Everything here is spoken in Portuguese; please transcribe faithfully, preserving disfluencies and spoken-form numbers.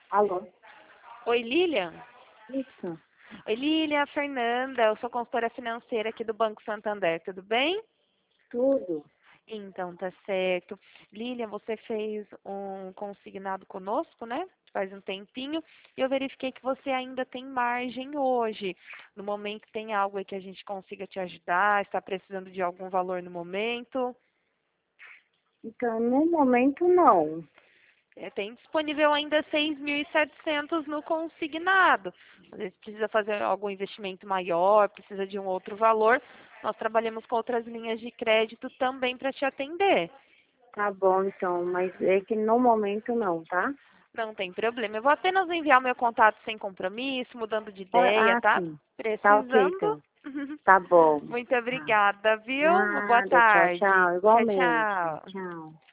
Alô? Oi, Lilian? Isso, Oi, Lilian, Fernanda, eu sou consultora financeira aqui do Banco Santander, tudo bem? tudo. Então, tá certo. Lilian, você fez um consignado conosco, né? Faz um tempinho, e eu verifiquei que você ainda tem margem hoje. No momento, tem algo aí que a gente consiga te ajudar? Está precisando de algum valor no momento? Então, no momento, não. É, tem disponível ainda seis mil e setecentos no consignado. Às vezes precisa fazer algum investimento maior, precisa de um outro valor. Nós trabalhamos com outras linhas de crédito também para te atender. Tá bom, então, mas é que no momento não, tá? Não tem problema. Eu vou apenas enviar o meu contato sem compromisso, mudando de ideia, Ah, tá? sim. Tá ok, Precisando. então. Tá bom. Muito Tá. obrigada, viu? Uma boa Nada, tchau, tarde. tchau. Tchau, Igualmente. tchau. Tchau.